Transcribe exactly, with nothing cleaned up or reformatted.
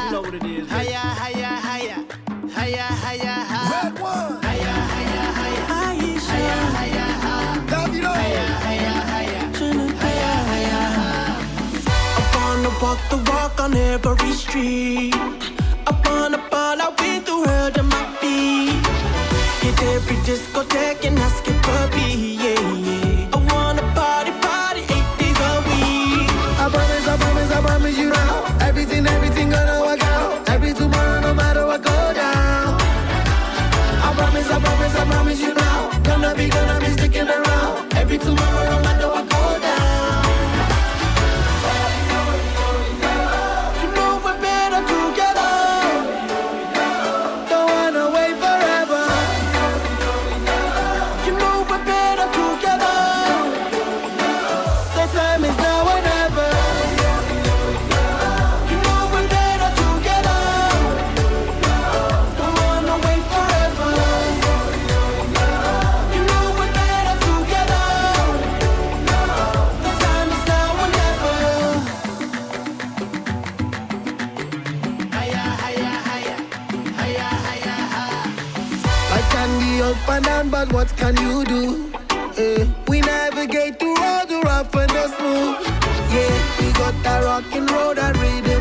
You know what it is. Higher, higher, higher. Higher, higher, higher. Red one. Higher, higher, higher. Higher, higher, higher. Davido. Higher, higher, higher. Higher, higher, higher. I wanna walk the walk on every street. I wanna ball out with the world on my feet. Hit every discotheque and ask it for me, yeah, yeah. I wanna party, party eight days a week. I promise, I promise, I promise you now. Everything, everything gonna work out. Every tomorrow, no matter what go down. I promise, I promise, I promise you now. Gonna be, gonna be sticking around. Every tomorrow, no matter what go down. You know we're better together. Don't wanna wait forever. You know we're better together. The time is now or never. You know we're better together. Don't wanna wait forever. You know we're better together. The time is now or never. Higher, higher, higher. Higher, higher, higher. Life can be up and down, but what can you do? Eh, we navigate through all the rough and the smooth. Yeah, we got that rockin' road and rhythm.